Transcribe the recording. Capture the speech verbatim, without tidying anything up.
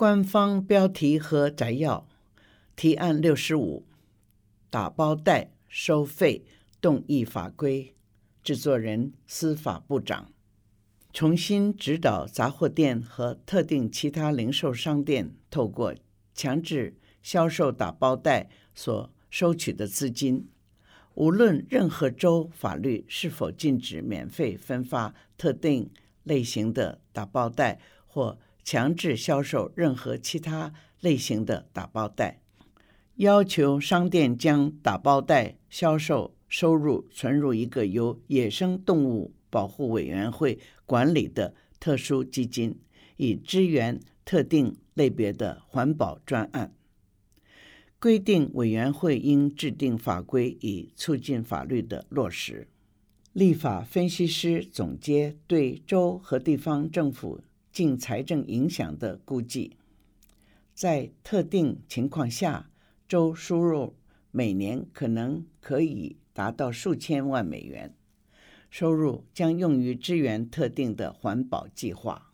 官方标题和摘要：提案六十五，打包袋收费动议法规，制作人司法部长。重新指导杂货店和特定其他零售商店透过强制销售打包袋所收取的资金，无论任何州法律是否禁止免费分发特定类型的打包袋或强制销售任何其他类型的打包袋，要求商店将打包袋销售收入存入一个由野生动物保护委员会管理的特殊基金，以支援特定类别的环保专案。规定委员会应制定法规以促进法律的落实。立法分析师总结对州和地方政府净财政影响的估计，在特定情况下，州输入每年可能可以达到数千万美元，收入将用于支援特定的环保计划。